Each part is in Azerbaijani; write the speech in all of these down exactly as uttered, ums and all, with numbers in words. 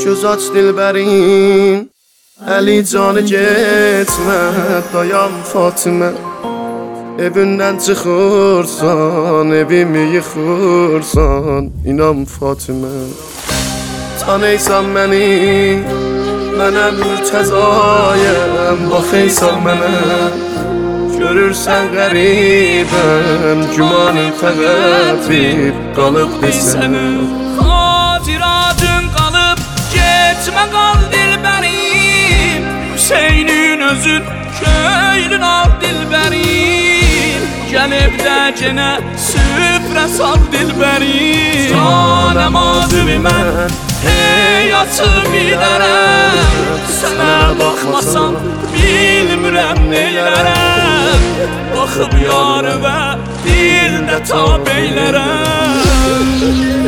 göz aç dilbərin, Əli canı getmə, dayan Fatimə. Evindən çıxırsan, evimi yıxırsan, inan Fatimə. Tanıysan məni, mənəm Mürtəzayəm, baxıysan mənə. Görürsən qəribəm, gümanın fəqət bir qalıbdır sənə. Xatiratın qalıb, getmə qal dilbərim, Hüseynin özün, köylün al dilbərim. Gəl evdə genə süfrə sal dilbərim. Canəm azimi mən, hey açıb gilərəm, Sənə baxmasam, bilmirəm neylərəm. Baxıb yarı və dildə tab eylərəm.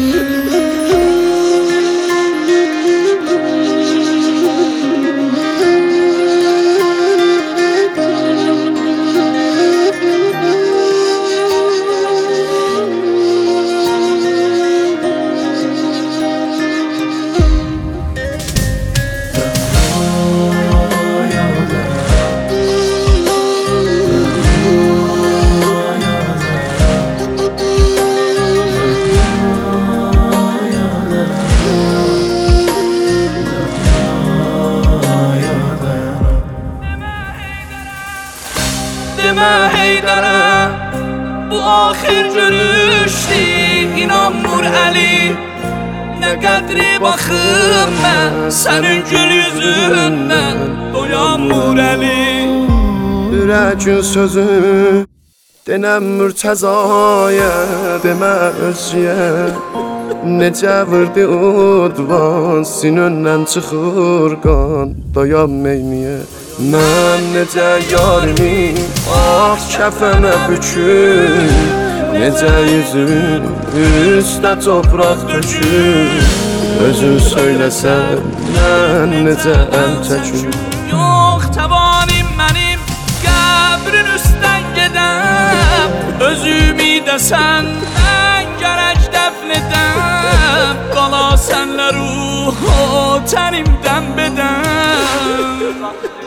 Demə Heydərə, bu axir görüşdür, İnanmır Əli. Nə qədri baxım mən, sənin gül yüzündən, Doyanmır Əli. Ürəkin sözü, denəm Mürtəzaya, demə özcüyə. Necə vırdı udvan, sinöndən çıxır qan, dayan meyniyə. Mən necə yarimi, ah kəfənə bükür, necə yüzün, üstə topraq dökür. Özün söyləsən, mən necə əl çəkür. Yox təvanim mənim, qəbrin üstdən gedəm, Özümü desən, mən gərək dəfn edəm, Qala sənlə ruhu tənimdən bedəm.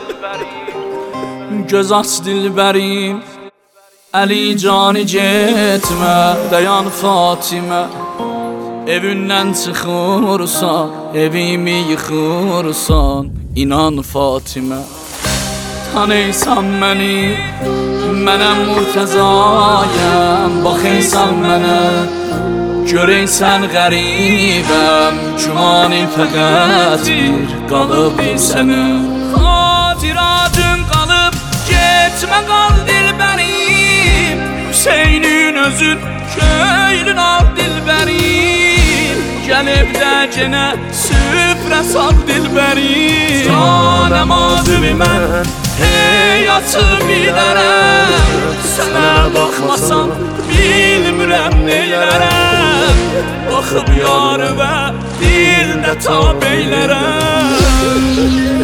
Göz aç dilbərim, Əli canı getmə, dayan Fatimə. Evindən çıxırsan, evimi yıxırsan, inan Fatimə. Tanıysan məni, mənəm Mürtəzayəm, baxıysan mənə. Görəysən qəribəm, gümanın fəqət bir qalıbdır sənə. Xatiratın qalıb, getmə qal dilbərim, Hüseynin özün, köylün al dilbərim. Gəl evdə genə süfrə sal dilbərim. Canəm azimi mən, hey açıb gilərəm, Sənə baxmasam, bilmirəm neylərəm. Baxıb yarı və dildə tab eylərəm.